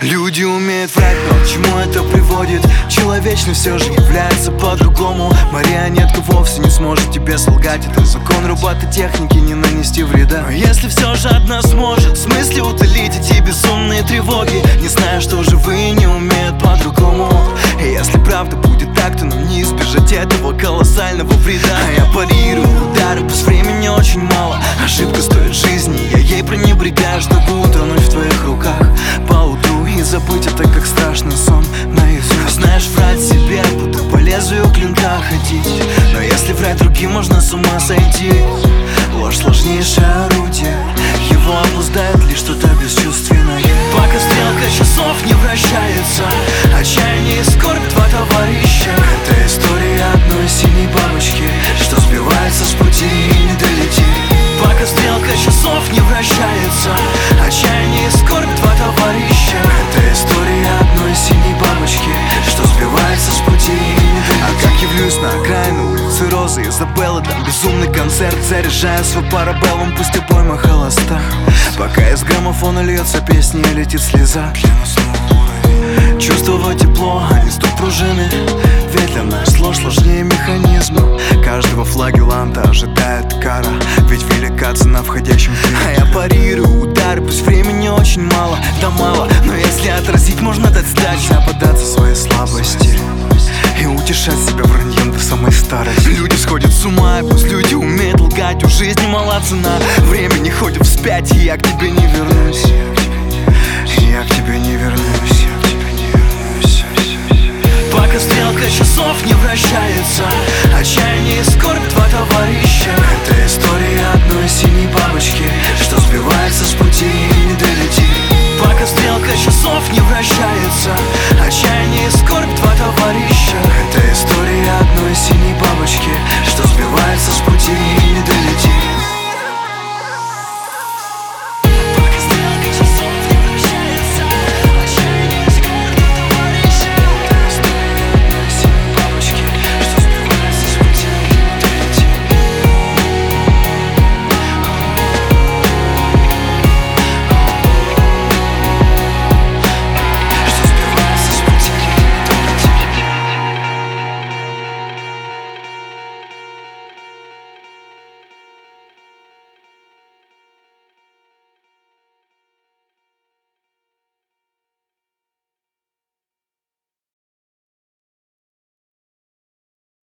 Люди умеют врать, но к чему это приводит? Человечность все же является по-другому. Марионетка вовсе не сможет тебе солгать. Это закон робототехники, не нанести вреда. Но если все же одна сможет, в смысле утолить эти безумные тревоги, не зная, что живые не умеют по-другому. И если правда будет так, то нам не избежать этого колоссального вреда. А я парирую удары, пусть времени очень мало. Ошибка стоит жизни, я ей пренебрегаю, чтобы утонуть в твоих руках поутру и забыть это, как страшный сон наизусть. Знаешь, врать себе, будто по лезвию клинка ходить. Но если врать другим, можно с ума сойти. Ложь сложнейшее орудие, его обуздает лишь что-то бесчувственное. Пока стрелка часов не вращается, отчаяние и скорбь два товарища. Это история одной синей бабочки, что сбивается с пути и не долетит. Пока стрелка часов не вращается, отчаяние и скорбь два товарища. Это история одной синей бабочки, что сбивается с пути и не долетит. А как явлюсь на окраину улицы Розы Изабеллы, там безумный концерт, заряжая свой парабеллум, пусть обойма холоста. Пока из граммофона льется песня и летит слеза. Чувствовать тепло, а не стук пружины. Ведь для нас зло сложнее механизма. Каждого флагеланта ожидает кара, ведь велика цена входящим в клин. А я парирую удары, пусть времени очень мало, да мало. Но если отразить, можно дать сдачу. Нельзя поддаться своей слабости и утешать себя враньем до самой старости. Люди сходят с ума, и пусть люди умеют лгать. У жизни мала цена, время не ходит вспять, и я к тебе не вернусь. Я к тебе не вернусь. Пока стрелка часов не вращается, отчаяние и скорбь два товарища. Это история